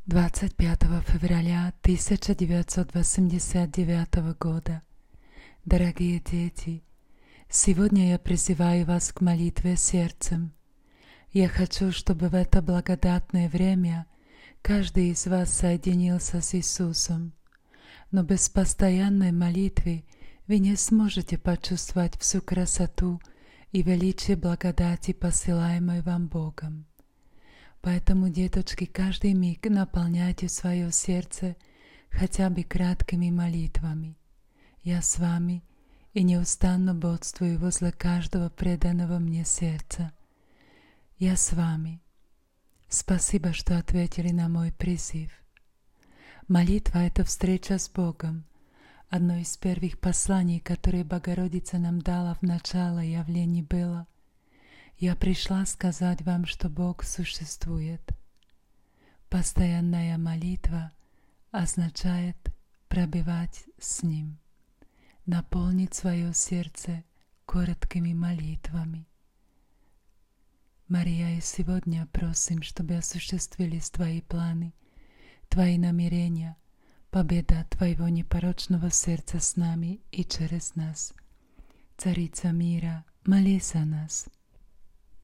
25 февраля 1989 года. Дорогие дети, сегодня я призываю вас к молитве сердцем. Я хочу, чтобы в это благодатное время каждый из вас соединился с Иисусом. Но без постоянной молитвы вы не сможете почувствовать всю красоту и величие благодати, посылаемой вам Богом. Поэтому, деточки, каждый миг наполняйте свое сердце хотя бы краткими молитвами. Я с вами и неустанно бодствую возле каждого преданного мне сердца. Я с вами. Спасибо, что ответили на мой призыв. Молитва – это встреча с Богом. Одно из первых посланий, которые Богородица нам дала в начало явлений, было: «Я пришла сказать вам, что Бог существует». Постоянная молитва означает пробывать с Ним, наполнить свое сердце короткими молитвами. Мария, и сегодня просим, чтобы осуществились Твои планы, Твои намерения, победа Твоего непорочного сердца с нами и через нас. Царица мира, молись за нас.